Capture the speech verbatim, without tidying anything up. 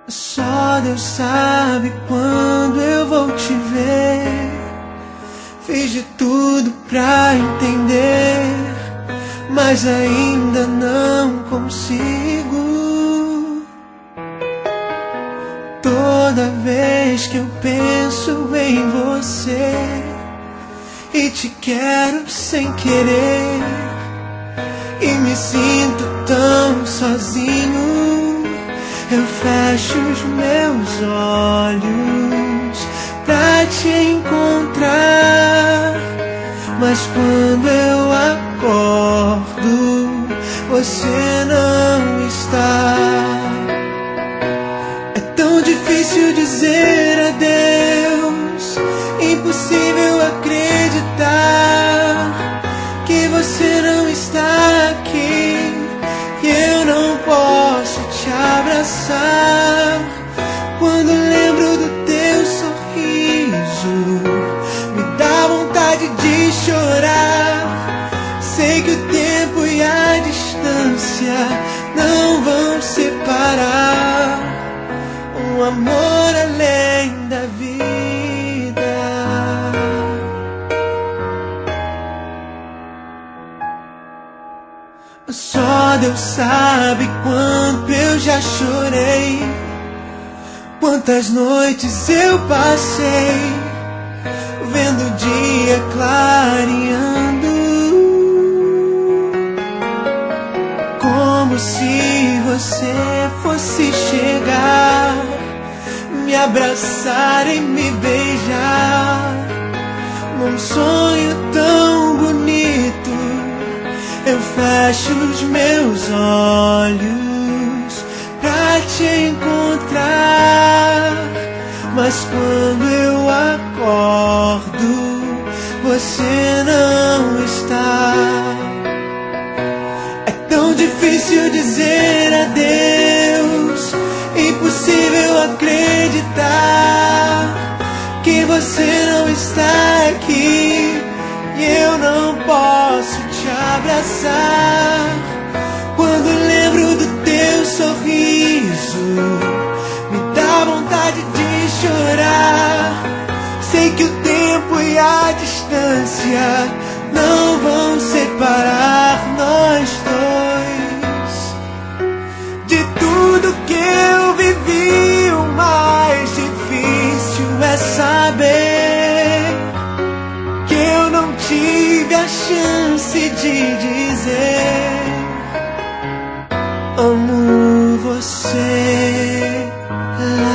Só Deus sabe quando eu vou te ver. Fiz de tudo pra entender, mas ainda não consigo. Toda vez que eu penso em você e te quero sem querer, e me sinto tão sozinho, eu fecho os meus olhos pra te encontrar. Mas quando eu acordo, você não está. É tão difícil dizer adeus, impossível acreditar que você não está aqui e eu não posso te abraçar. Quando lembro do teu sorriso, me dá vontade de chorar. Sei que o tempo e a distância não vão separar um amor além da vida. Só Deus sabe quanto eu já chorei, quantas noites eu passei vendo o dia clareando, como se você fosse chegar, me abraçar e me beijar. Num sonho tão bonito, eu fecho os meus olhos pra te encontrar. Mas quando eu acordo, você não está. É tão difícil dizer adeus, impossível acreditar que você não está aqui e eu não posso te abraçar. Quando lembro do teu sorriso, me dá vontade de chorar. Sei que o tempo e a distância não vão separar nós dois. De tudo que eu vivi, o mais difícil é saber que eu não tive a chance de dizer amo você.